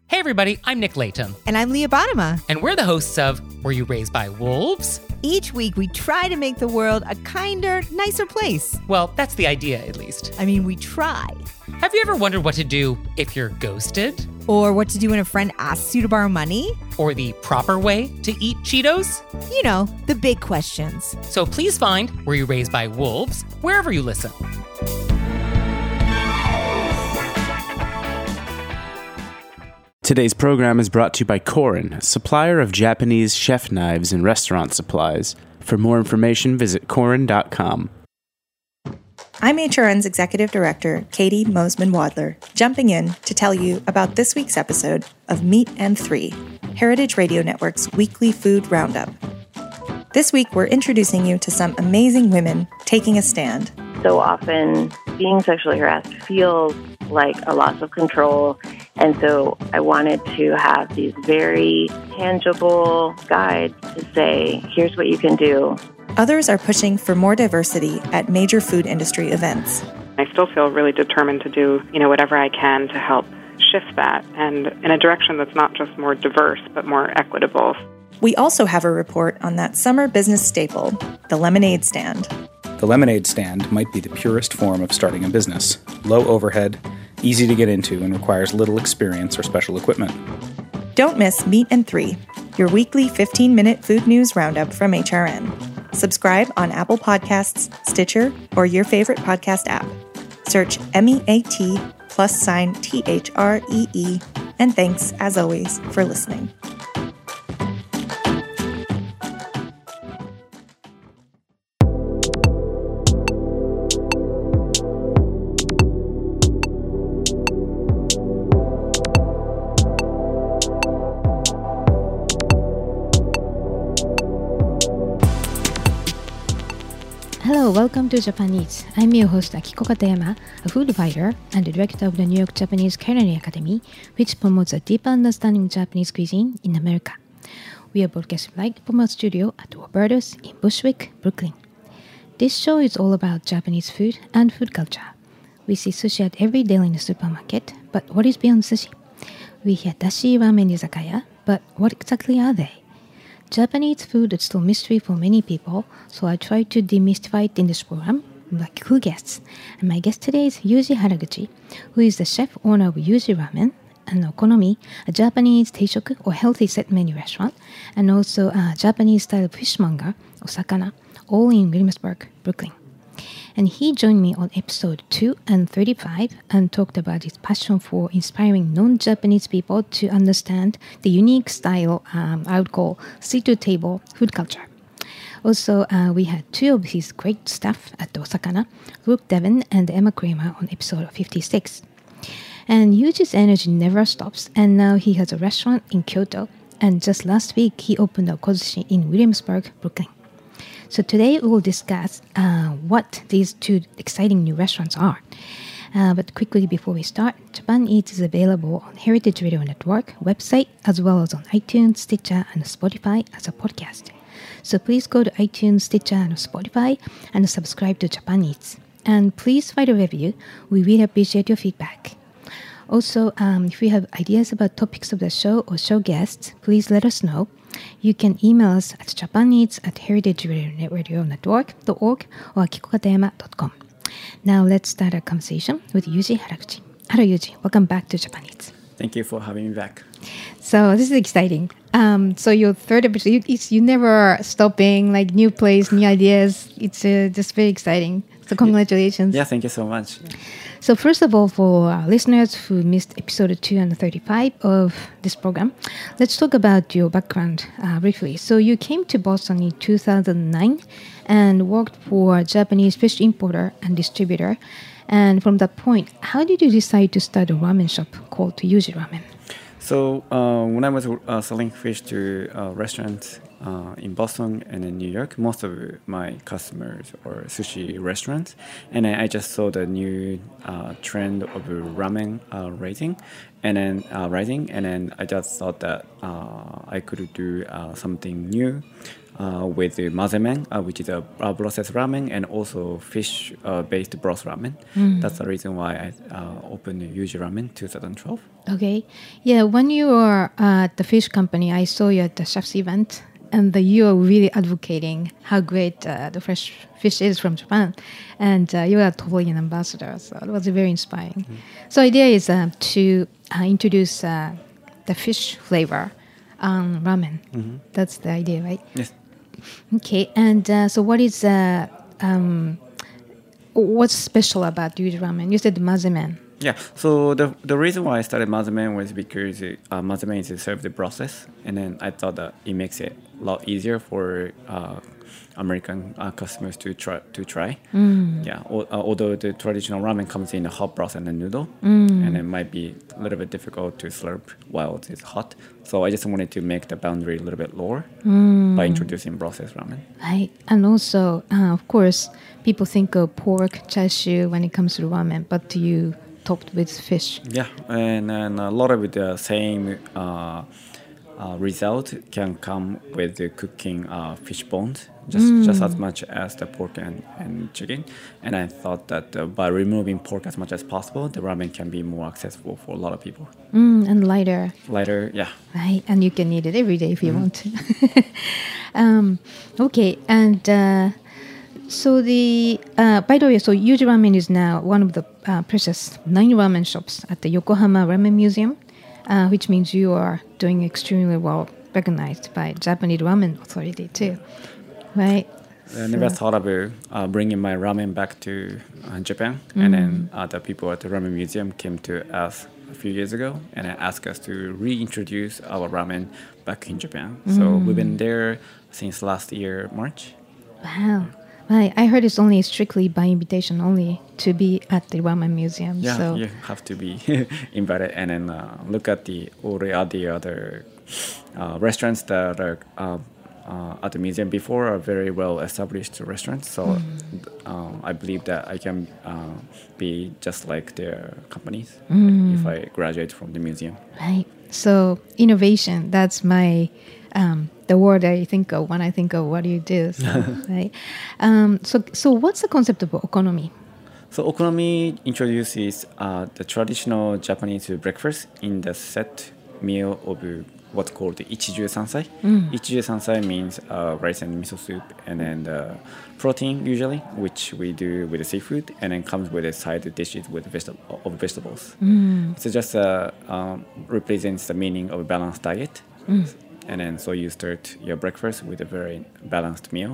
Hey everybody, I'm Nick Layton. And I'm Leah Bottima. And we're the hosts of Were You Raised by Wolves? Each week we try to make the world a kinder, nicer place. Well, that's the idea, at least. I mean, we try. Have you ever wondered what to do if you're ghosted? Or what to do when a friend asks you to borrow money? Or the proper way to eat Cheetos? You know, the big questions. So please find Were You Raised by Wolves wherever you listen. Today's program is brought to you by Korin, supplier of Japanese chef knives and restaurant supplies. For more information, visit korin.com. I'm HRN's Executive Director, Katie Mosman-Wadler, jumping in to tell you about this week's episode of Meat and Three, Heritage Radio Network's weekly food roundup. This week, we're introducing you to some amazing women taking a stand. So often, being sexually harassed feels like a loss of control. And so I wanted to have these very tangible guides to say, here's what you can do. Others are pushing for more diversity at major food industry events. I still feel really determined to do, whatever I can to help shift that and in a direction that's not just more diverse, but more equitable. We also have a report on that summer business staple, the lemonade stand. The lemonade stand might be the purest form of starting a business. Low overhead, easy to get into, and requires little experience or special equipment. Don't miss Meat and Three, your weekly 15-minute food news roundup from HRN. Subscribe on Apple Podcasts, Stitcher, or your favorite podcast app. Search MEAT+THREE, and thanks, as always, for listening. Hello, welcome to Japan Eats. I'm your host Akiko Katayama, a food writer and the director of the New York Japanese Culinary Academy, which promotes a deeper understanding of Japanese cuisine in America. We are broadcasting live from our studio at Roberta's in Bushwick, Brooklyn. This show is all about Japanese food and food culture. We see sushi at every day in the supermarket, but what is beyond sushi? We hear dashi ramen izakaya, but what exactly are they? Japanese food is still a mystery for many people, so I try to demystify it in this program, like who guests. And my guest today is Yuji Haraguchi, who is the chef owner of Yuji Ramen and Okonomi, a Japanese teishoku or healthy set menu restaurant, and also a Japanese-style fishmonger, Osakana, all in Williamsburg, Brooklyn. And he joined me on episode 2 and 35 and talked about his passion for inspiring non-Japanese people to understand the unique style I would call seat-to-table food culture. Also, we had two of his great staff at Osakana, Luke Devon and Emma Kramer on episode 56. And Yuji's energy never stops, and now he has a restaurant in Kyoto, and just last week he opened a kozushi in Williamsburg, Brooklyn. So today we will discuss what these two exciting new restaurants are. But quickly before we start, Japan Eats is available on Heritage Radio Network website as well as on iTunes, Stitcher, and Spotify as a podcast. So please go to iTunes, Stitcher, and Spotify and subscribe to Japan Eats. And please write a review. We really appreciate your feedback. Also, if you have ideas about topics of the show or show guests, please let us know. You can email us at japaneats@heritageradionetwork.org or akikokatayama.com. Now let's start our conversation with Yuji Haraguchi. Hello Yuji, welcome back to Japan Eats. Thank you for having me back. So this is exciting. So your third episode, you never stopping, like new place, new ideas. It's just very exciting. So congratulations. Yeah, thank you so much. So first of all, for our listeners who missed episode 2 and 35 of this program, let's talk about your background briefly. So you came to Boston in 2009 and worked for a Japanese fish importer and distributor. And from that point, how did you decide to start a ramen shop called Yuji Ramen? So when I was selling fish to restaurants in Boston and in New York, most of my customers are sushi restaurants, and I just saw the new trend of ramen rising, and then I just thought that I could do something new with the mazemen, which is a processed ramen, and also fish-based broth ramen. That's the reason why I opened Yuji Ramen 2012. Okay. Yeah, when you were at the fish company, I saw you at the chef's event, and you are really advocating how great the fresh fish is from Japan. And you are totally an ambassador, so it was very inspiring. So the idea is to introduce the fish flavor on ramen. That's the idea, right? Yes. Okay, and so what is what's special about Yuji Ramen? You said mazemen. Yeah, so the reason why I started mazemen was because mazemen is a served process, and then I thought that it makes it a lot easier for American customers to try. Yeah, although the traditional ramen comes in a hot broth and a noodle, and it might be a little bit difficult to slurp while it's hot. So I just wanted to make the boundary a little bit lower by introducing processed ramen. Right, and also, of course, people think of pork, chashu when it comes to ramen, but you topped with fish. Yeah, and a lot of the same result can come with the cooking fish bones, just as much as the pork and chicken. And I thought that by removing pork as much as possible, the ramen can be more accessible for a lot of people. And lighter. Lighter, yeah. Right, and you can eat it every day if you want to. Okay, and so by the way, so Yuji Ramen is now one of the precious 9 ramen shops at the Yokohama Ramen Museum, which means you are doing extremely well recognized by Japanese Ramen Authority too, right? I never thought about bringing my ramen back to Japan, and then the people at the Ramen Museum came to us a few years ago and asked us to reintroduce our ramen back in Japan. So we've been there since last year, March. Wow. Right. I heard it's only strictly by invitation only to be at the Ramen Museum. Yeah, so. You have to be invited, and then look at all the other restaurants that are at the museum before are very well established restaurants. So I believe that I can be just like their companies if I graduate from the museum. Right. So innovation, that's my the word I think of when I think of what you do. So, right. So what's the concept of okonomi? So okonomi introduces the traditional Japanese breakfast in the set meal of what's called the ichiju sansai. Ichiju sansai means rice and miso soup, and then the protein usually, which we do with the seafood, and then comes with a side dishes with vegetables. So just represents the meaning of a balanced diet. And then so you start your breakfast with a very balanced meal.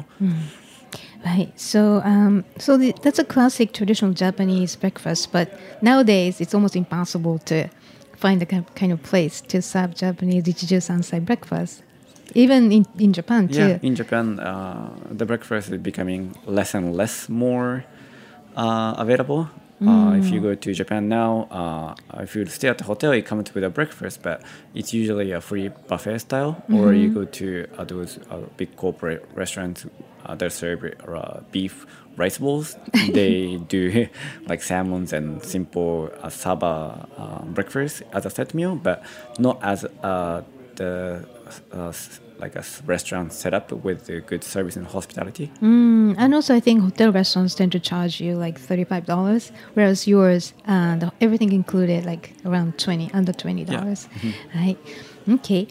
Right. So that's a classic traditional Japanese breakfast, but nowadays it's almost impossible to find the kind of place to serve Japanese ichiju sansai breakfast. Even in Japan too. Yeah, in Japan, the breakfast is becoming less and less more available. If you go to Japan now, if you stay at the hotel, it comes with a breakfast, but it's usually a free buffet style. Or you go to those big corporate restaurants that serve beef rice bowls. They do like salmons and simple saba breakfast as a set meal, but not as like a restaurant set up with good service and hospitality. And also I think hotel restaurants tend to charge you like $35, whereas yours, everything included like around under $20, right? Okay.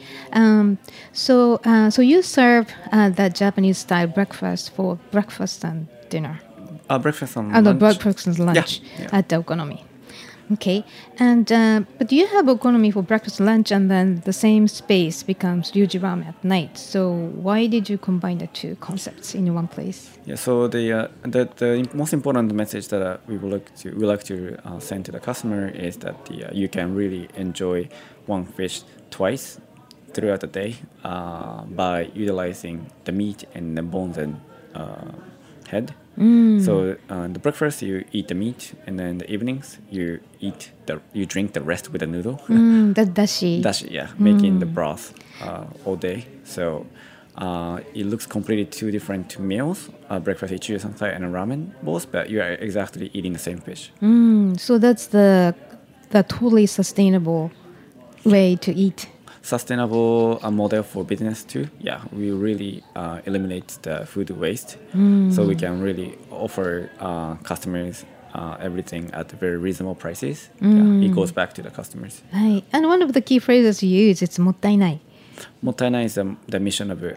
So you serve that Japanese style breakfast for breakfast and dinner. Breakfast and lunch. Breakfast and lunch at the okonomi. Okay, and but you have okonomi for breakfast, lunch, and then the same space becomes Yuji Ramen at night. So why did you combine the two concepts in one place? Yeah, so the most important message that we like to send to the customer is that you can really enjoy one fish twice throughout the day by utilizing the meat and the bones and head. So the breakfast you eat the meat, and then in the evenings you drink the rest with the noodle. That dashi. Dashi, yeah, making the broth all day. So it looks completely two different meals: breakfast ichiju sansai and a ramen bowls, but you are exactly eating the same fish. So that's the totally sustainable way to eat. sustainable model for business too. Yeah, we really eliminate the food waste, so we can really offer customers everything at very reasonable prices. Yeah, it goes back to the customers. Right. And one of the key phrases you use, it's もったいない. もったいない is the mission of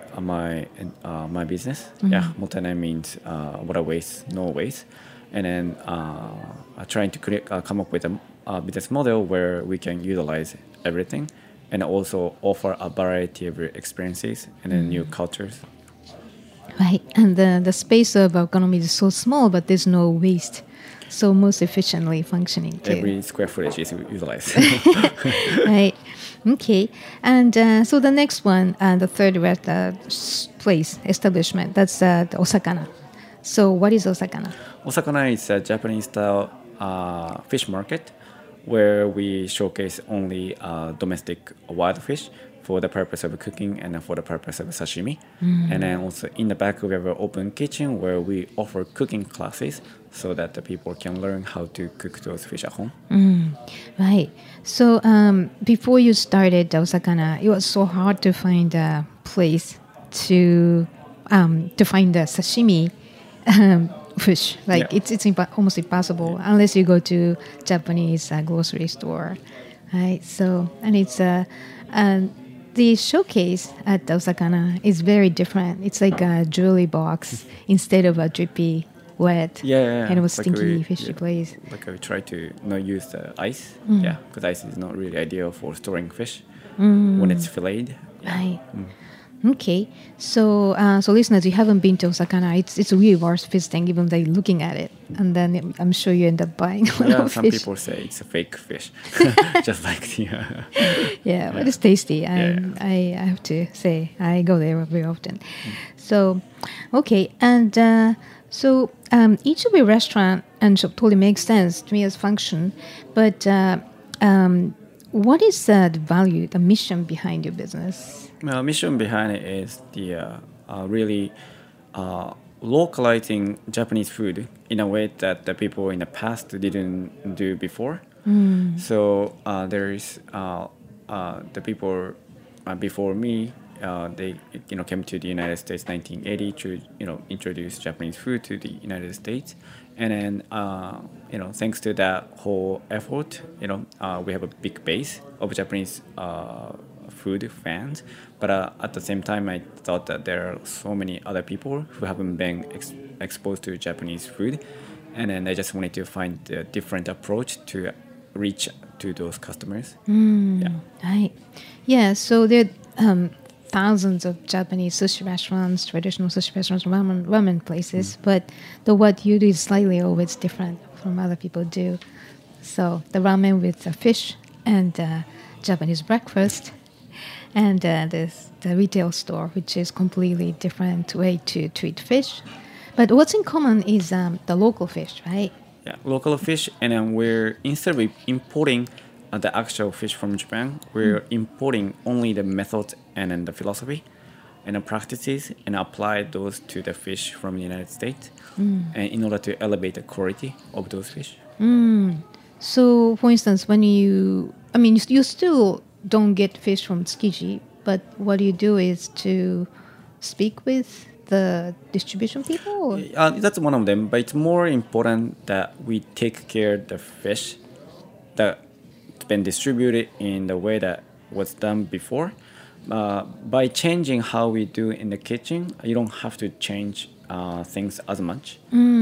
my business. Yeah, もったいない means what a waste, no waste. And then trying to come up with a business model where we can utilize everything and also offer a variety of experiences and then new cultures. Right. And the space of our economy is so small, but there's no waste. So most efficiently functioning too. Every square footage is utilized. Right. Okay. And so the next one, the third place, establishment, that's the Osakana. So what is Osakana? Osakana is a Japanese-style fish market where we showcase only domestic wild fish for the purpose of cooking and for the purpose of sashimi. And then also in the back we have an open kitchen where we offer cooking classes so that the people can learn how to cook those fish at home. Right. So before you started Osakana, it was so hard to find a place to find the sashimi fish. Like it's almost impossible unless you go to Japanese grocery store. Right. So and it's the showcase at Osakana is very different. It's like a jewelry box instead of a drippy, wet, kind of a stinky fishy place. Like we try to not use the ice. Yeah, because ice is not really ideal for storing fish when it's filleted. Right. Okay. So so listeners, you haven't been to Osakana. It's really worth visiting even though you're looking at it. And then I'm sure you end up buying a lot of some fish. People say it's a fake fish. Just like the... Yeah, but it's tasty. I have to say, I go there very often. So, okay. And so each of your restaurant and shop totally makes sense to me as function. But what is the value, the mission behind your business? Well, mission behind it is the really localizing Japanese food in a way that the people in the past didn't do before. So there is the people before me. They came to the United States 1980 to introduce Japanese food to the United States, and then thanks to that whole effort, we have a big base of Japanese food fans. But at the same time, I thought that there are so many other people who haven't been exposed to Japanese food, and then I just wanted to find a different approach to reach to those customers. Right. Yeah. So there are thousands of Japanese sushi restaurants, traditional sushi restaurants, ramen places, but what you do is slightly always different from other people do. So the ramen with the fish and Japanese breakfast, and the retail store, which is completely different way to treat fish. But what's in common is the local fish, right? Yeah, local fish, and then instead of importing the actual fish from Japan, we're importing only the methods and then the philosophy and the practices and apply those to the fish from the United States and in order to elevate the quality of those fish. So, for instance, when you still don't get fish from Tsukiji, but what you do is to speak with the distribution people? That's one of them, but it's more important that we take care of the fish that's been distributed in the way that was done before. By changing how we do in the kitchen, you don't have to change things as much.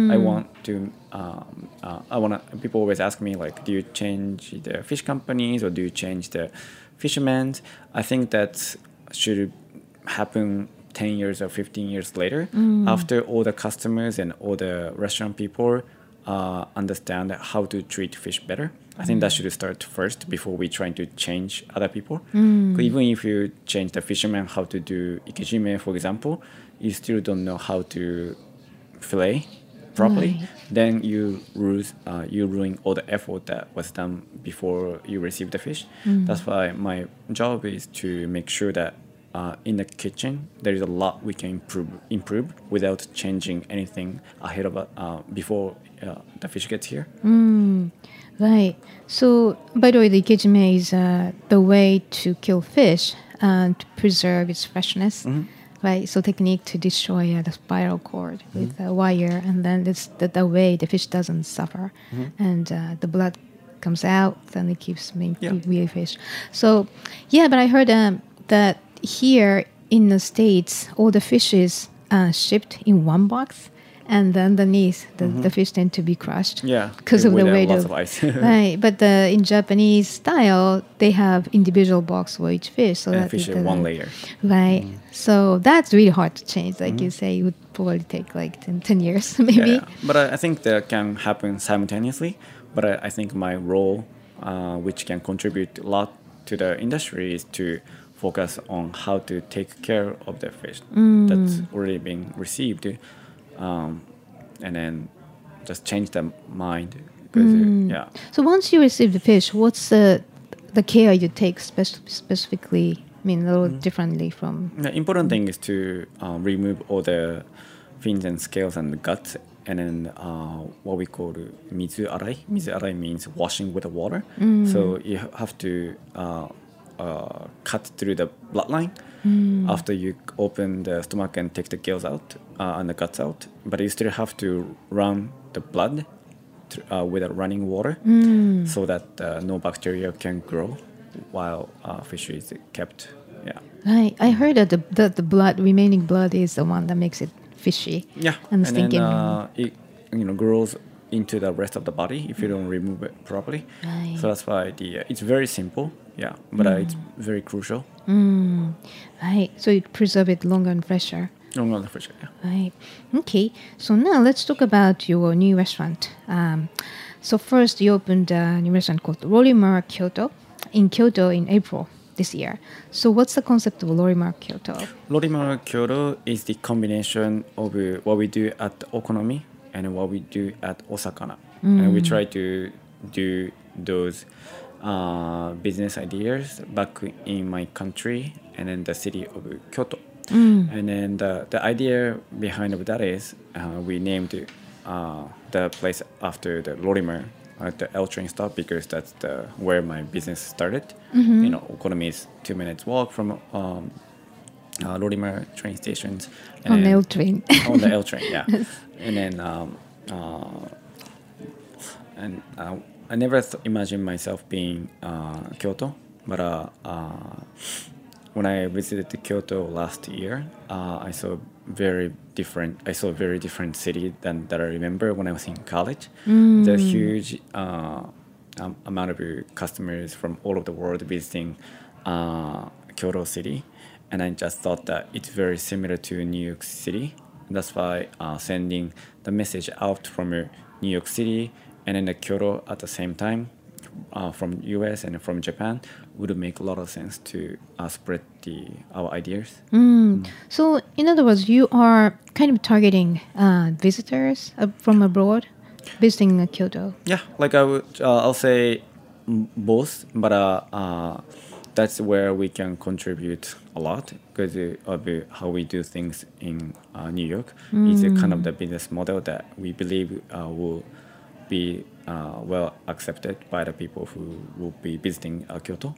People always ask me, like, do you change the fish companies or do you change the fishermen? I think that should happen 10 years or 15 years later, after all the customers and all the restaurant people understand how to treat fish better. I think that should start first before we try to change other people. Even if you change the fishermen how to do ikejime, for example, you still don't know how to fillet properly. Then you ruin all the effort that was done before you receive the fish. That's why my job is to make sure that in the kitchen, there is a lot we can improve without changing anything ahead of before the fish gets here. Right. So, by the way, the ikejime is the way to kill fish and to preserve its freshness. Right. So, technique to destroy the spiral cord with a wire, and then it's the way the fish doesn't suffer, and the blood comes out, and it keeps making weird fish. So, yeah, but I heard that here in the States, all the fish is shipped in one box. And then underneath, the fish tend to be crushed. Yeah, because of the weight of ice. Right, but in Japanese style, they have individual box for each fish, so that fish in one layer. Right, so that's really hard to change. Like you say, it would probably take like 10 years, maybe. Yeah, but I think that can happen simultaneously. But I think my role, which can contribute a lot to the industry, is to focus on how to take care of the fish that's already being received. And then just change the mind. So once you receive the fish, what's the care you take specifically? I mean, a little differently from. The important thing is to remove all the fins and scales and the guts, and then what we call mizu arai. Mizu arai means washing with the water. So you have to cut through the bloodline. After you open the stomach and take the gills out and the guts out, but you still have to run the blood with a running water so that no bacteria can grow while fish is kept. Yeah. Right. I heard that the remaining blood is the one that makes it fishy. Yeah. And stinking. It grows into the rest of the body if you don't remove it properly. Right. So that's why it's very simple. Yeah, but it's very crucial. Right. So it preserves it longer and fresher. Longer and fresher, yeah. Right. Okay. So now let's talk about your new restaurant. So first you opened a new restaurant called Lorimar Kyoto in April this year. So what's the concept of Lorimar Kyoto? Lorimar Kyoto is the combination of what we do at Okonomi and what we do at Osakana. And we try to do those business ideas back in my country and in the city of Kyoto. And then the idea behind of that is we named the place after the Lorimar at the L train stop because that's where my business started. Okonomi is 2 minutes walk from Lorimar train stations. On the L train. On the L train, yeah. And then I never imagined myself being Kyoto, but when I visited Kyoto last year, I saw a very different city than that I remember when I was in college. There's a huge amount of customers from all over the world visiting Kyoto City, and I just thought that it's very similar to New York City. That's why sending the message out from New York City and then Kyoto at the same time from US and from Japan would make a lot of sense to spread our ideas. So in other words, you are kind of targeting visitors from abroad visiting Kyoto. Yeah, like I'll say both, but that's where we can contribute a lot because of how we do things in New York. It's a kind of the business model that we believe will be well accepted by the people who will be visiting Kyoto.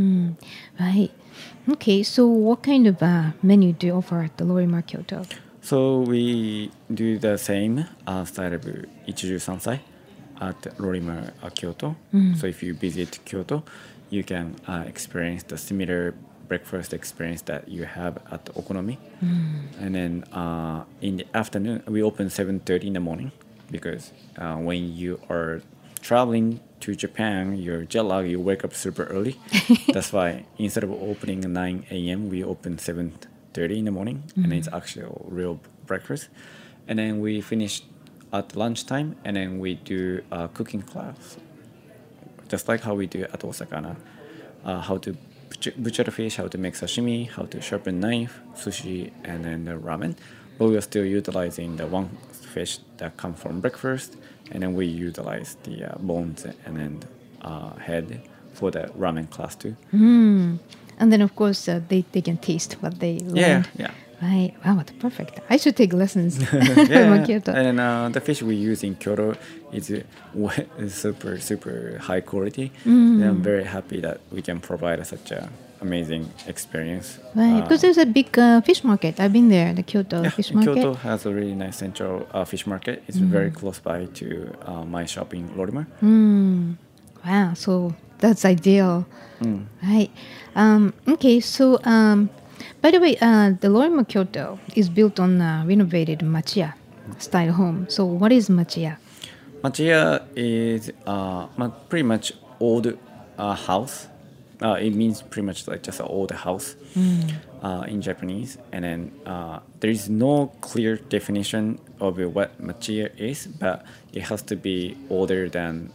Right. Okay, so what kind of menu do you offer at the Lorimar Kyoto? So we do the same style of Ichiju Sansai at Lorimar Kyoto. So if you visit Kyoto, you can experience the similar breakfast experience that you have at Okonomi. And then in the afternoon, we open 7:30 in the morning because when you are traveling to Japan, you're jet lag, you wake up super early. That's why instead of opening at 9 a.m., we open 7:30 in the morning, and it's actually a real breakfast. And then we finish at lunchtime, and then we do a cooking class, just like how we do at Osakana, how to butcher the fish, how to make sashimi, how to sharpen knife, sushi, and then the ramen. But we are still utilizing the one fish that come from breakfast, and then we utilize the bones and then head for the ramen class too. And then, of course, they can taste what they learned. Yeah. Right. Wow, that's perfect. I should take lessons from Kyoto. And the fish we use in Kyoto is super high quality. And I'm very happy that we can provide such a amazing experience. Right, because there's a big fish market. I've been there, the Kyoto fish market. Kyoto has a really nice central fish market. It's very close by to my shop in Lorimer. Wow, so that's ideal. Right. Okay, so by the way, the Lorimer Kyoto is built on a renovated machiya style home. So what is machiya? Machiya is pretty much old house. It means pretty much like just an old house in Japanese. And then there is no clear definition of what machiya is, but it has to be older than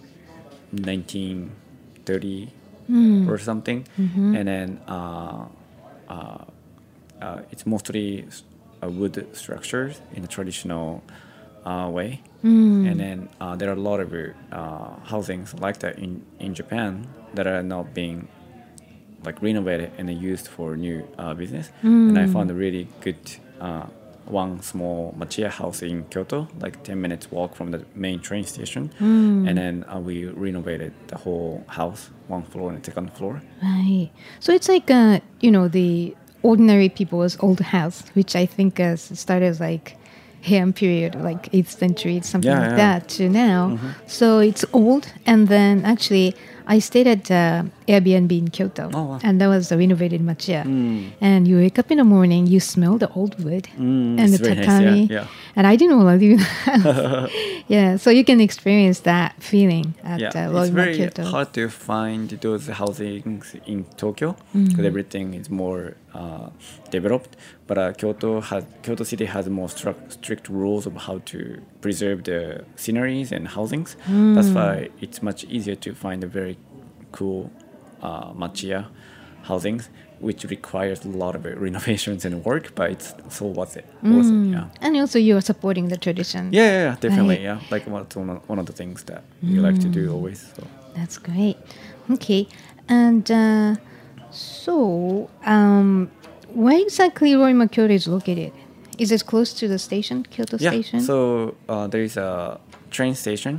1930 or something. And then it's mostly wood structures in a traditional way. And then there are a lot of housings like that in Japan that are now being like renovated and used for new business. And I found a really good one small machiya house in Kyoto, like 10 minutes walk from the main train station. And then we renovated the whole house, one floor and second floor. Right. So it's like, the ordinary people's old house, which I think started as like Heian period, like 8th century, something like that, to now. So it's old. And then actually, I stayed at Airbnb in Kyoto, and that was a renovated machiya. And you wake up in the morning, you smell the old wood and the tatami. Nice, and I didn't want to leave the house. So you can experience that feeling at Lorimer Kyoto. It's very hard to find those housings in Tokyo because everything is more developed. But Kyoto City has more strict rules of how to preserve the sceneries and housings. That's why it's much easier to find a very cool machiya housings, which requires a lot of renovations and work, but it's so worth it. And also you are supporting the tradition. Yeah, definitely. Right. Like one of the things that we like to do always. So. That's great. Okay, and so where exactly Lorimer Kyoto is located? Is it close to the station, Kyoto Station? So there is a train station,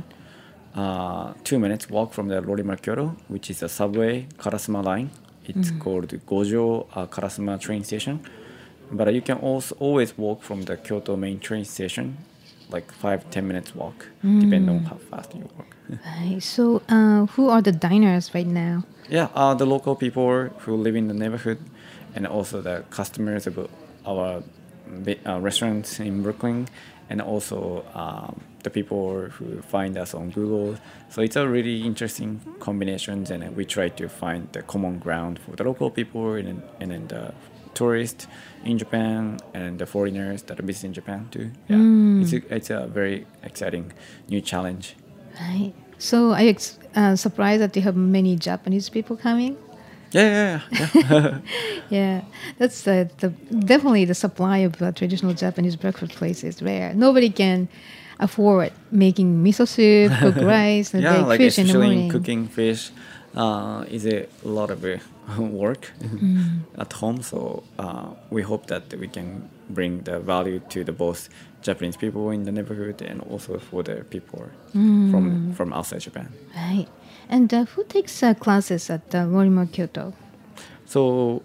2 minutes walk from the Lorimer Kyoto, which is a subway Karasuma line. It's called Gojo Karasuma train station. But you can also always walk from the Kyoto main train station, like 5-10 minutes walk, depending on how fast you walk. Right. So who are the diners right now? The local people who live in the neighborhood, and also the customers of our restaurants in Brooklyn, and also the people who find us on Google. So it's a really interesting combination, and we try to find the common ground for the local people and then the tourists in Japan and the foreigners that are visiting Japan too. It's a very exciting new challenge. Right. So are you surprised that you have many Japanese people coming? Yeah. Yeah, that's definitely the supply of traditional Japanese breakfast places is rare. Nobody can afford making miso soup, cook rice, and bake like fish in the morning. Cooking fish is a lot of work at home. So we hope that we can bring the value to the both Japanese people in the neighborhood and also for the people from outside Japan. Right. And who takes classes at Lorimer Kyoto? So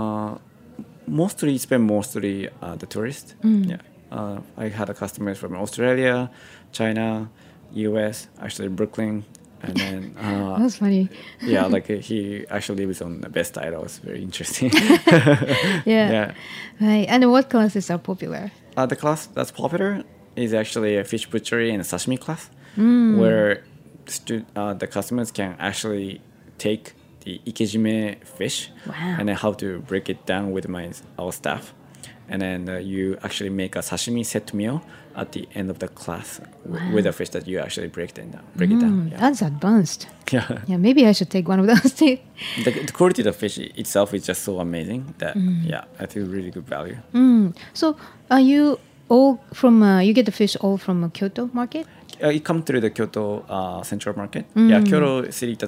mostly the tourists. I had customers from Australia, China, US, actually Brooklyn, and then that's funny. Like he actually lives on the Best Side. That was very interesting. Yeah. Right. And what classes are popular? The class that's popular is actually a fish butchery and a sashimi class, where the customers can actually take the ikejime fish and then how to break it down with our staff. And then you actually make a sashimi set meal at the end of the class with the fish that you actually break it down. That's advanced. Yeah, maybe I should take one of those too. The quality of the fish itself is just so amazing that I think really good value. So are you all from you get the fish all from Kyoto market? It comes through the Kyoto Central Market. Kyoto City doesn't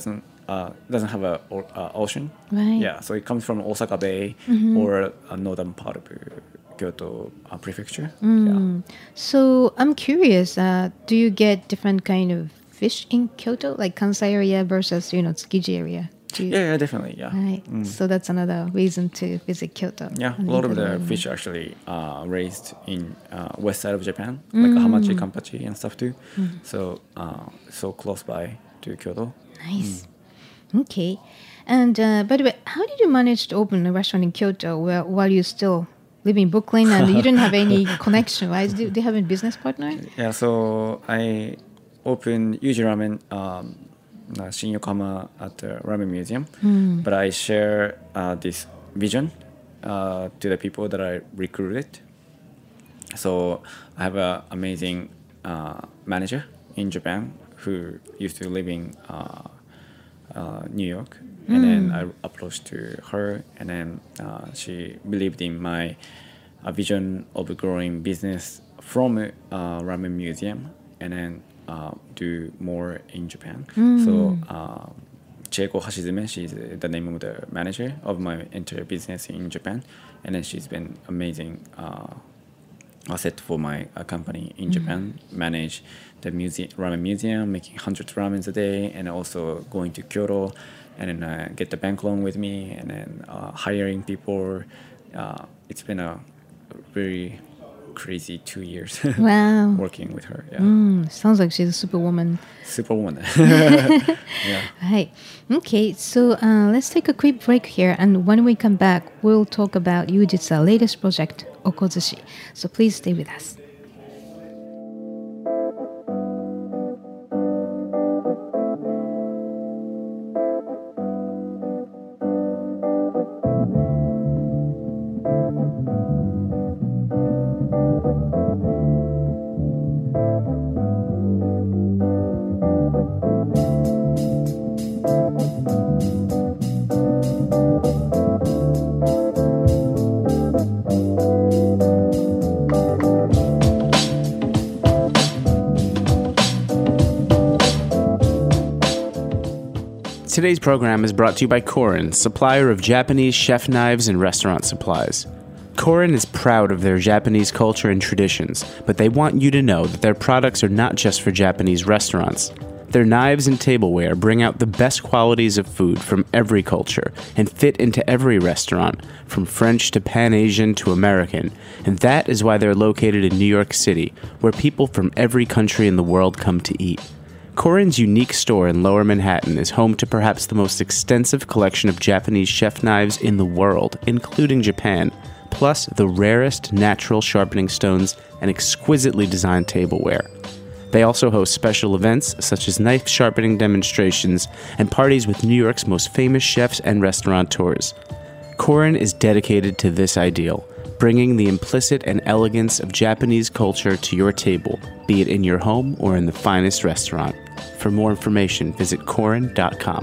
doesn't have a ocean. Right. Yeah, so it comes from Osaka Bay or a northern part of Kyoto Prefecture. Yeah. So I'm curious, do you get different kind of fish in Kyoto, like Kansai area versus, Tsukiji area? Yeah, definitely, yeah. Right. So that's another reason to visit Kyoto. Yeah, a lot of the fish are actually raised in west side of Japan, like hamachi, kampachi, and stuff too. So close by to Kyoto. Nice. Okay. And by the way, how did you manage to open a restaurant in Kyoto while you still live in Brooklyn and you didn't have any connection, right? Do you have a business partner? Yeah, so I opened Yuji Ramen Shin Yokohama at the Ramen Museum, but I share this vision to the people that I recruited. So I have an amazing manager in Japan who used to live in New York, and then I approached to her, and then she believed in my vision of growing business from Ramen Museum, and then do more in Japan. So Chieko Hashizume, she's the name of the manager of my entire business in Japan, and then she's been amazing asset for my company in Japan. Manage the ramen museum, making hundreds of ramens a day, and also going to Kyoto, and then get the bank loan with me, and then hiring people. It's been a very crazy 2 years. Wow. Working with her. Yeah. Sounds like she's a superwoman. Superwoman. Yeah. Right. Okay, so let's take a quick break here, and when we come back, we'll talk about Yuji's latest project, Okozushi. So please stay with us. Today's program is brought to you by Korin, supplier of Japanese chef knives and restaurant supplies. Korin is proud of their Japanese culture and traditions, but they want you to know that their products are not just for Japanese restaurants. Their knives and tableware bring out the best qualities of food from every culture and fit into every restaurant, from French to Pan-Asian to American, and that is why they're located in New York City, where people from every country in the world come to eat. Korin's unique store in Lower Manhattan is home to perhaps the most extensive collection of Japanese chef knives in the world, including Japan, plus the rarest natural sharpening stones and exquisitely designed tableware. They also host special events such as knife sharpening demonstrations and parties with New York's most famous chefs and restaurateurs. Korin is dedicated to this ideal, bringing the implicit and elegance of Japanese culture to your table, be it in your home or in the finest restaurant. For more information, visit Korin.com.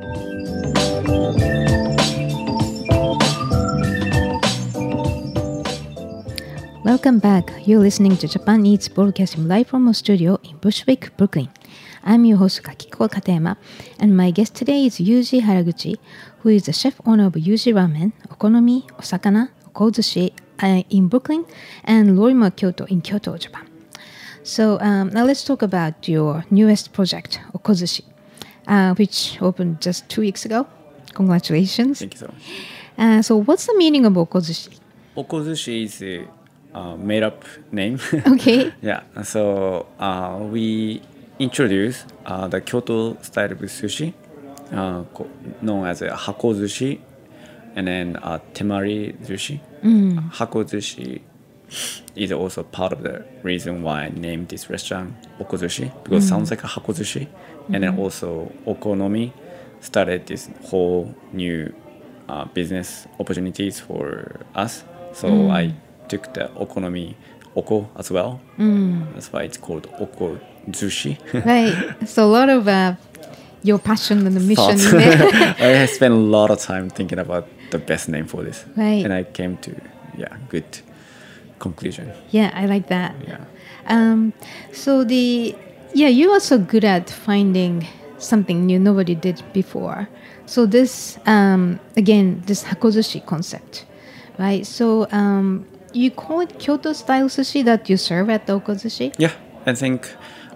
Welcome back. You're listening to Japan Eats, broadcasting live from our studio in Bushwick, Brooklyn. I'm your host Kakiko Katayama, and my guest today is Yuji Haraguchi, who is the chef owner of Yuji Ramen, Okonomi, Osakana, Okozushi in Brooklyn, and Lorima Kyoto in Kyoto, Japan. So now let's talk about your newest project, Okozushi, which opened just 2 weeks ago. Congratulations. Thank you so much. So what's the meaning of Okozushi? Okozushi is a made-up name. Okay. Yeah. So we introduced the Kyoto style of sushi, known as a hakozushi, and then temari zushi. Hakozushi is also part of the reason why I named this restaurant Okozushi, because it sounds like a hakozushi. And then also Okonomi started this whole new business opportunities for us. So I took the Okonomi Oko as well. That's why it's called Okozushi. Right. So a lot of your passion and the mission in there. I spent a lot of time thinking about the best name for this. Right. And I came to, good conclusion. Yeah, I like that. Yeah. So you're also good at finding something new nobody did before. So this, again, this hakozushi concept, right? So you call it Kyoto style sushi that you serve at the Okazushi? Yeah, I think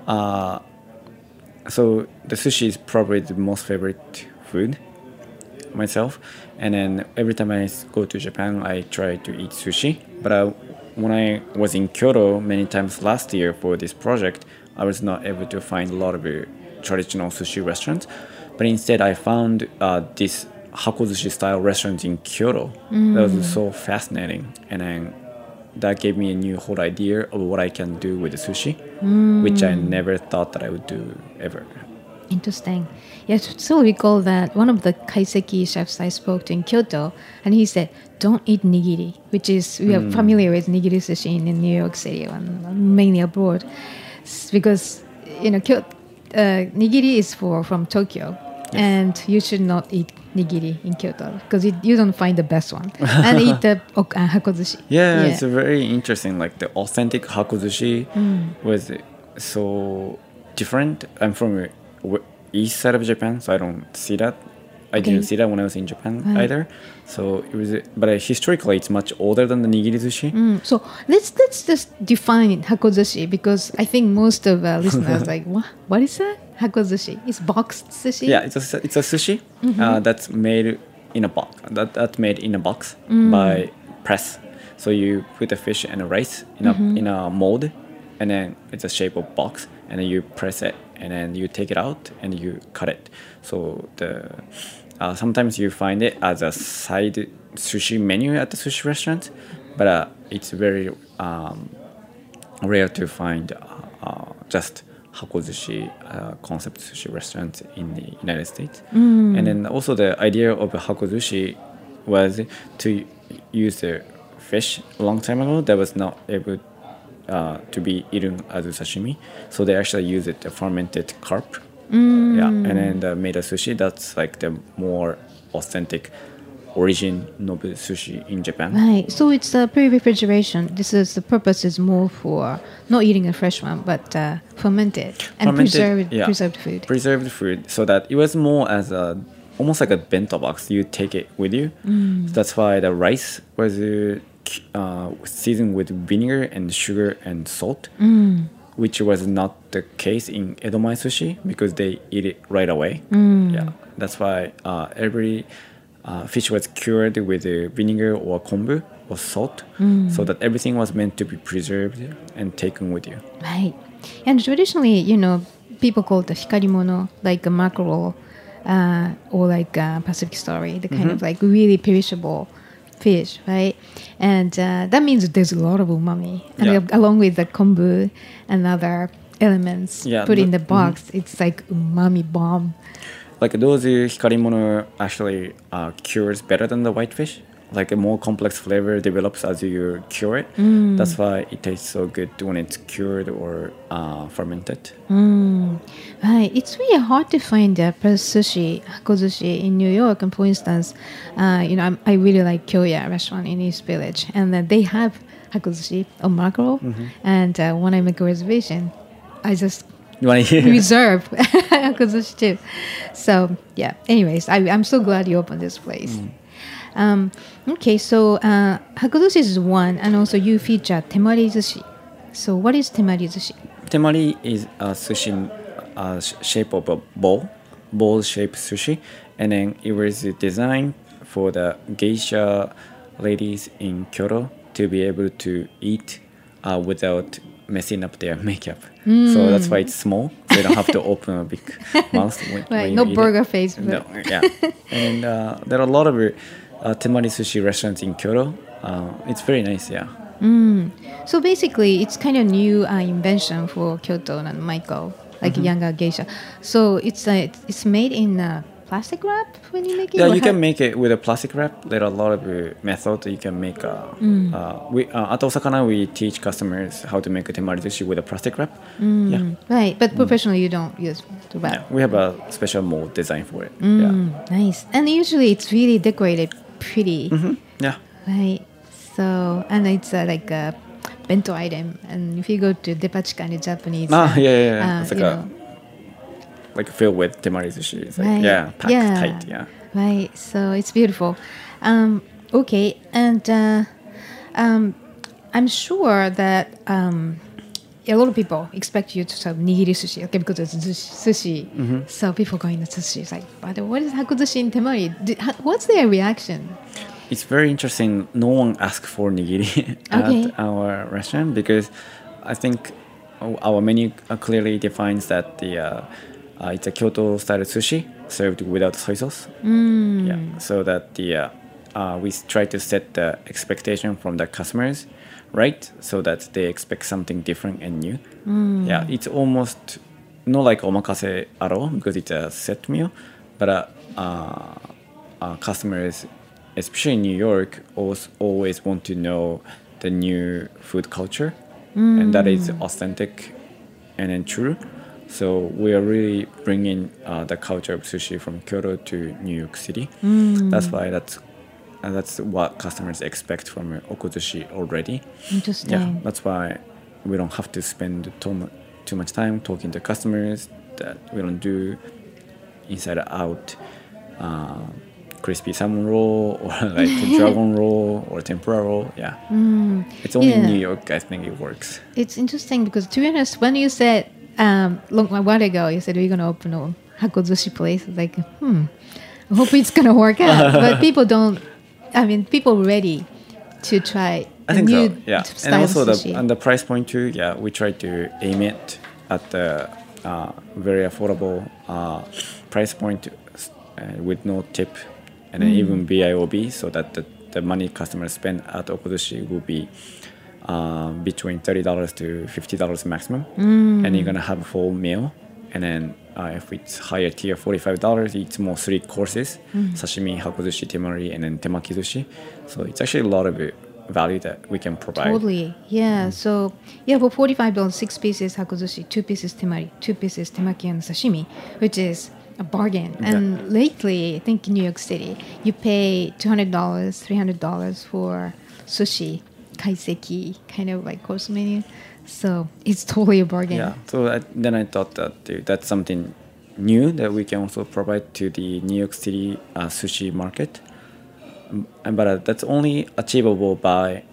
so. The sushi is probably the most favorite food myself, and then every time I go to Japan, I try to eat sushi. But when I was in Kyoto many times last year for this project, I was not able to find a lot of traditional sushi restaurants. But instead, I found this hakozushi style restaurant in Kyoto. That was so fascinating, and then that gave me a new whole idea of what I can do with the sushi, which I never thought that I would do ever. Interesting. Yes, so recall that one of the kaiseki chefs I spoke to in Kyoto, and he said, don't eat nigiri, which is, we are familiar with nigiri sushi in New York City and mainly abroad. Because, nigiri is from Tokyo, and you should not eat nigiri in Kyoto because you don't find the best one. And eat the hakozushi. Yeah, it's very interesting. Like the authentic hakozushi was so different. I'm from east side of Japan, so I don't see that. I didn't see that when I was in Japan either. So it was, but historically, it's much older than the nigiri sushi. So let's just define hakozushi because I think most of our listeners like, what is that? Hakozushi? It's boxed sushi. Yeah, it's a sushi that's made in a box. That's made in a box by press. So you put the fish and the rice in a mold, and then it's a shape of box, and then you press it, and then you take it out and you cut it. So sometimes you find it as a side sushi menu at the sushi restaurant, but it's very rare to find just hakozushi concept sushi restaurants in the United States. And then also the idea of a hakozushi was to use the fish a long time ago that was not able to be eaten as a sashimi. So they actually use it, the fermented carp. Yeah, and then made a sushi that's like the more authentic origin of sushi in Japan. Right. So it's pre-refrigeration. The purpose is more for not eating a fresh one, but fermented and preserved food. Preserved food, so that it was more as almost like a bento box. You take it with you. So that's why the rice was seasoned with vinegar and sugar and salt. Which was not the case in Edomae sushi because they eat it right away. Yeah, that's why every fish was cured with vinegar or kombu or salt, so that everything was meant to be preserved and taken with you. Right, and traditionally, people call it the hikarimono, like a mackerel or like Pacific Story, the kind of like really perishable fish, right? And that means there's a lot of umami, and along with the kombu and other elements put in the box, it's like umami bomb. Like those hikarimono actually cures better than the whitefish. Like a more complex flavor develops as you cure it. That's why it tastes so good when it's cured or fermented. Right. It's really hard to find sushi, hakozushi in New York. And for instance, I really like Kyoya restaurant in East Village, and they have hakozushi or mackerel. And when I make a reservation, I just reserve hakozushi too. So yeah. Anyways, I'm so glad you opened this place. Okay, so hakozushi is one, and also you feature temari sushi. So what is temari sushi? Temari is a sushi shape of a bowl-shaped sushi, and then it was designed for the geisha ladies in Kyoto to be able to eat without messing up their makeup. So that's why it's small. So you don't have to open a big mouth when no you burger eat face. No, yeah. And there are a lot of temari sushi restaurants in Kyoto. It's very nice, yeah. So basically, it's kind of new invention for Kyoto and Maiko, like younger geisha. So it's made in plastic wrap when you make it? Yeah, you can make it with a plastic wrap. There are a lot of methods you can make. At Osakana, we teach customers how to make a temari sushi with a plastic wrap. Yeah. Right, but professionally you don't use the wrap. Yeah, we have a special mold design for it. Yeah. Nice. And usually it's really decorated pretty. Yeah. Right. So, and it's like a bento item. And if you go to Depachika in Japanese, it's like like filled with temari sushi. It's like, Right. yeah, packed Yeah. tight. Yeah. Right. So it's beautiful. Okay. And I'm sure that a lot of people expect you to serve nigiri sushi, okay, because it's sushi. So people going to sushi is like, but what is hakuzushi in temari? What's their reaction? It's very interesting. No one asked for nigiri Okay. at our restaurant because I think our menu clearly defines that it's a Kyoto style sushi served without soy sauce. Yeah, so that we try to set the expectation from the customers, right? So that they expect something different and new. Yeah, it's almost not like omakase at all because it's a set meal, but customers, especially in New York, always want to know the new food culture, and that is authentic and then true. So we are really bringing the culture of sushi from Kyoto to New York City. That's why that's what customers expect from okuzushi already. Interesting. Yeah, that's why we don't have to spend too much time talking to customers. That we don't do inside out crispy salmon roll or like dragon roll or tempura roll. Yeah, it's only in New York I think it works. It's interesting because, to be honest, when you said a while ago, you said we're going to open a hakuzushi place, like, I hope it's going to work out. But people don't, people ready to try I think new so, yeah. style And also sushi. the price point too, yeah, we try to aim it at the very affordable price point with no tip and then even BIOB, so that the money customers spend at okuzushi will be between $30 to $50 maximum, and you're gonna have a full meal. And then if it's higher tier, $45, it's more 3 courses: sashimi, hakuzushi, temari, and then temakizushi. So it's actually a lot of value that we can provide. Totally. Yeah. So, for $45, 6 pieces hakuzushi, 2 pieces temari, 2 pieces temaki and sashimi, which is a bargain. And lately, I think in New York City, you pay $200, $300 for sushi, kaiseki, kind of like course menu. So it's totally a bargain. Yeah. So then I thought that that's something new that we can also provide to the New York City sushi market. But that's only achievable by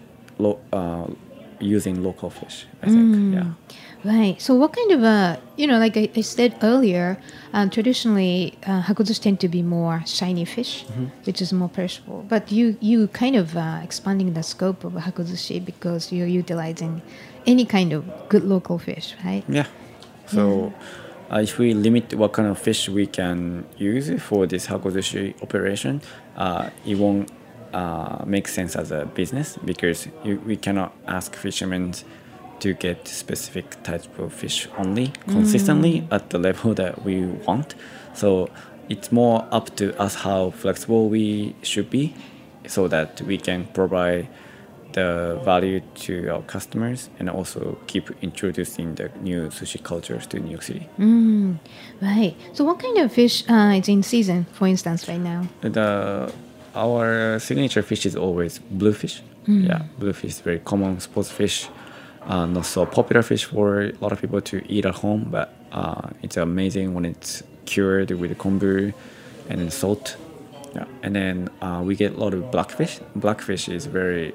using local fish, I think. Yeah. Right. So what kind of, like I said earlier, traditionally hakuzushi tend to be more shiny fish, which is more perishable. But you kind of expanding the scope of hakuzushi because you're utilizing any kind of good local fish, right? Yeah. So if we limit what kind of fish we can use for this hakuzushi operation, it won't make sense as a business because we cannot ask fishermen to get specific types of fish only consistently at the level that we want. So it's more up to us how flexible we should be so that we can provide the value to our customers and also keep introducing the new sushi cultures to New York City. Right. So what kind of fish is in season, for instance, right now? Our signature fish is always bluefish. Yeah, bluefish is very common sports fish. Not so popular fish for a lot of people to eat at home, but it's amazing when it's cured with kombu and then salt. Yeah. And then we get a lot of blackfish. Blackfish is very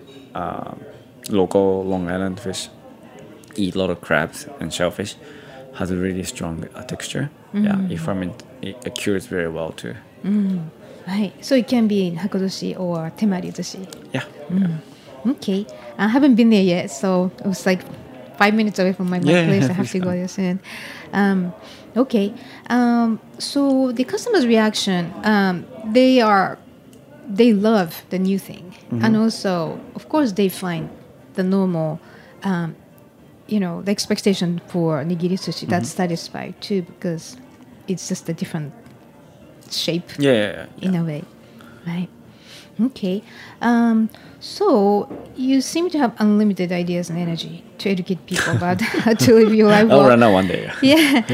local Long Island fish. Eat a lot of crabs and shellfish. Has a really strong texture. Yeah, it cures very well too. Right. So it can be hakuzushi or temari zushi. Yeah. Okay. I haven't been there yet, so it was like 5 minutes away from my place. I have to go there soon. Okay. So the customer's reaction, they love the new thing. And also, of course, they find the normal, the expectation for nigiri sushi, that's satisfied too because it's just a different shape in a way. Right. Okay. So you seem to have unlimited ideas and energy to educate people about how to live your life. I'll run out one day. Yeah.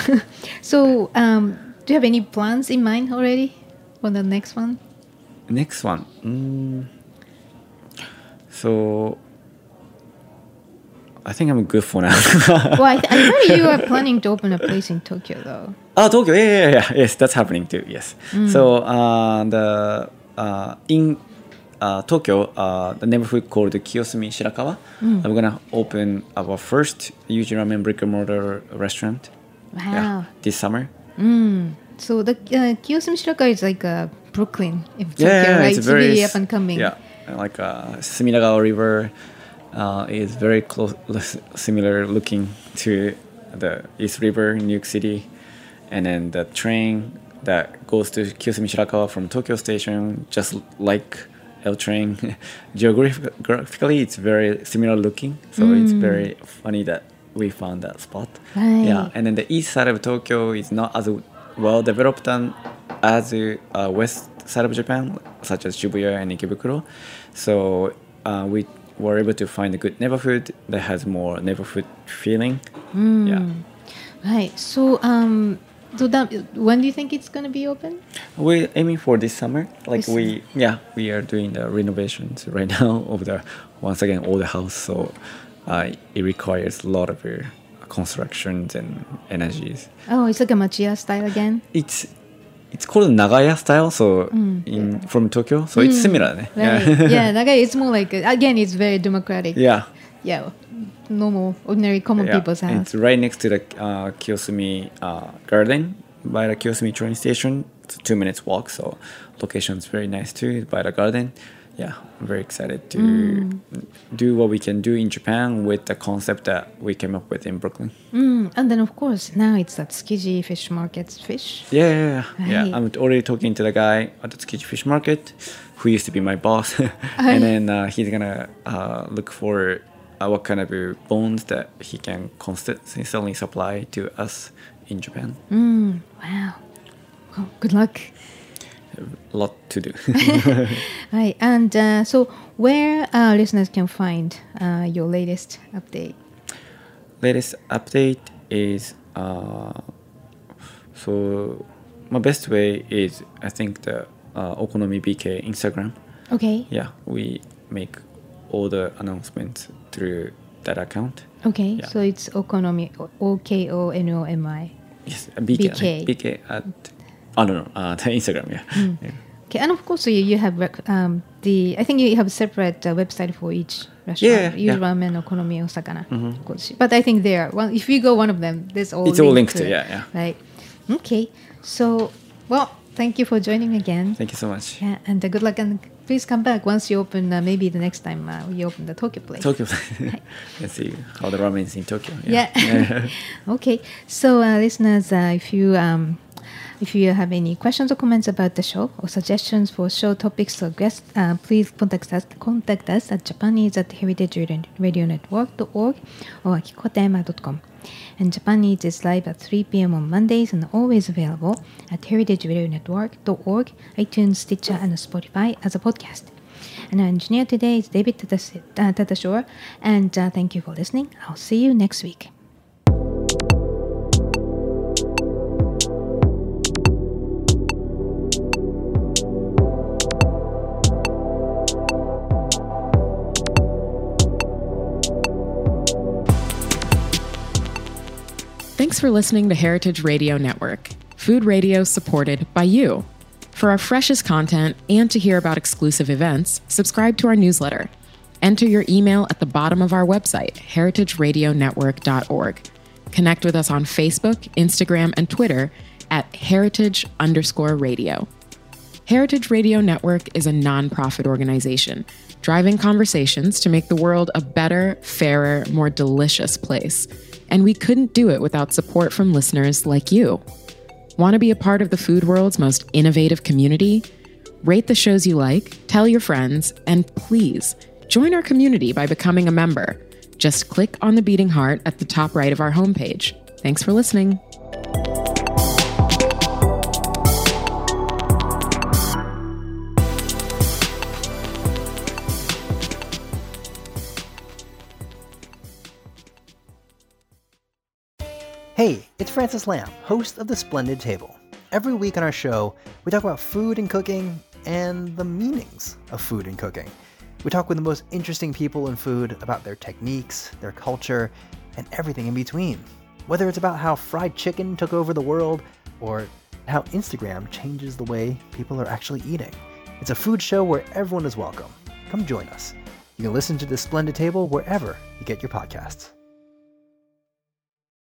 So do you have any plans in mind already for the next one? Next one. So I think I'm good for now. Well, I heard you are planning to open a place in Tokyo, though. Oh, Tokyo, yeah. Yes, that's happening too. Yes. So in Tokyo, the neighborhood called Kiyosumi Shirakawa, I'm gonna open our first Yuji Ramen brick and mortar restaurant. Wow. This summer. So the Kiyosumi Shirakawa is like Brooklyn in Tokyo, right? It's very up and coming. Yeah, like Suminagawa River is very close, similar looking to the East River in New York City, and then the train that goes to Kiyosumi Shirakawa from Tokyo Station, just like L train. Geographically, it's very similar looking, so it's very funny that we found that spot. Right. Yeah, and then the east side of Tokyo is not as well developed as the west side of Japan, such as Shibuya and Ikebukuro. So we were able to find a good neighborhood that has more neighborhood feeling. Yeah. Right. So when do you think it's gonna be open? We're aiming for this summer. We are doing the renovations right now of the once again older house. So it requires a lot of constructions and energies. Oh, it's like a Machiya style again. It's called Nagaya style. So from Tokyo. So it's similar. Right. Yeah, Nagaya. It's more like again. It's very democratic. Yeah. Yeah. Normal, ordinary, common people's house. It's right next to the Kiyosumi garden by the Kiyosumi train station. It's a 2 minutes walk, so location is very nice too by the garden. Yeah, I'm very excited to do what we can do in Japan with the concept that we came up with in Brooklyn. And then of course now it's at Tsukiji Fish Market's fish. Yeah. I'm already talking to the guy at the Tsukiji Fish Market, who used to be my boss, and then he's gonna look for what kind of bones that he can consistently supply to us in Japan. Wow. Well, good luck. A lot to do. Right. And so where listeners can find your latest update? Latest update is so my best way is I think the Okonomi BK Instagram. Okay. Yeah, we make all the announcements through that account. Okay, Yeah. so it's Okonomi, Okonomi. Yes, BK at the Instagram. Yeah. Okay, and of course you have I think you have a separate website for each restaurant. Yeah. Ramen, Okonomi, Osakana. But I think if you go one of them, there's all It's all linked to yeah. Right. Okay. So, well, thank you for joining again. Thank you so much. Yeah, and good luck, and please come back once you open. Maybe the next time you open the Tokyo place. Let's see how the ramen is in Tokyo. Yeah. Okay. So, listeners, if you have any questions or comments about the show or suggestions for show topics or guests, please contact us at japanease@heritageradionetwork.org or akikotema.com. And Japanease is live at 3 p.m. on Mondays and always available at heritageradionetwork.org, iTunes, Stitcher, and Spotify as a podcast. And our engineer today is David Tadashore. And thank you for listening. I'll see you next week. Thanks for listening to Heritage Radio Network, food radio supported by you. For our freshest content and to hear about exclusive events, subscribe to our newsletter. Enter your email at the bottom of our website, heritageradionetwork.org. Connect with us on Facebook, Instagram, and Twitter at heritage_radio. Heritage Radio Network is a nonprofit organization driving conversations to make the world a better, fairer, more delicious place. And we couldn't do it without support from listeners like you. Want to be a part of the food world's most innovative community? Rate the shows you like, tell your friends, and please join our community by becoming a member. Just click on the beating heart at the top right of our homepage. Thanks for listening. Hey, it's Francis Lamb, host of The Splendid Table. Every week on our show, we talk about food and cooking and the meanings of food and cooking. We talk with the most interesting people in food about their techniques, their culture, and everything in between. Whether it's about how fried chicken took over the world or how Instagram changes the way people are actually eating. It's a food show where everyone is welcome. Come join us. You can listen to The Splendid Table wherever you get your podcasts.